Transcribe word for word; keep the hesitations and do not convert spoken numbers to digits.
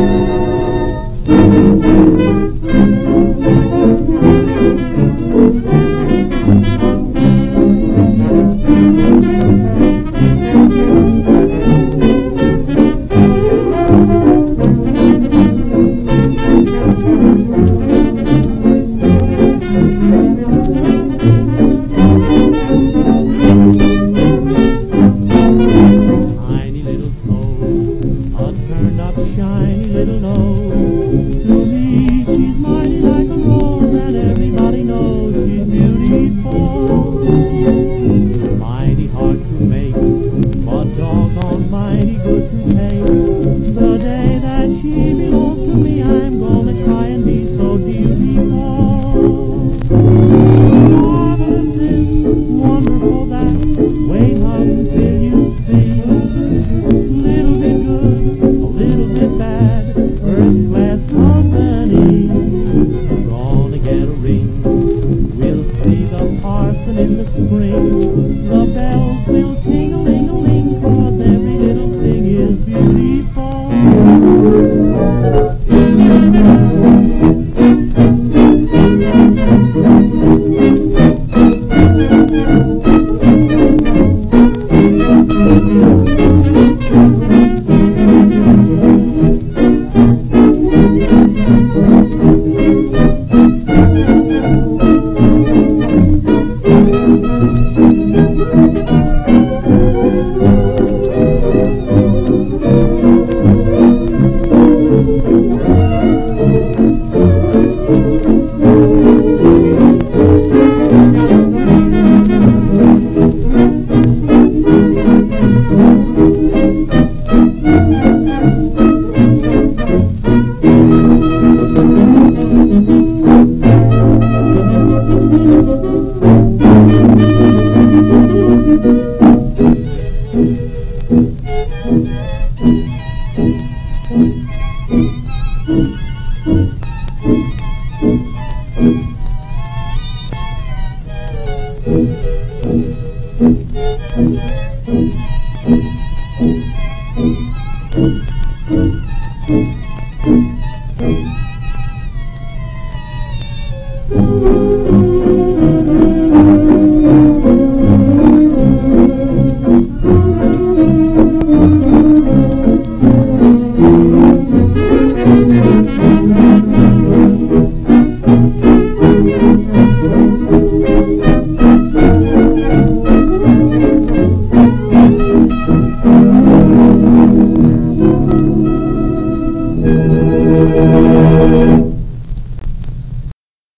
Shiny little nose. To me, she's mighty like a rose, and everybody knows she's beautiful. Mighty hard to make, but doggone mighty good to take. The day that she belongs to me, I'm gonna try and be so beautiful. Marvelous this, wonderful that, wait until you see. Little bit good, a little bit bad, first class company. Gonna get a ring, we'll see the parson in the spring. The bells will ting-a-ling-a-ling, 'cause every little thing is beautiful. Thank you.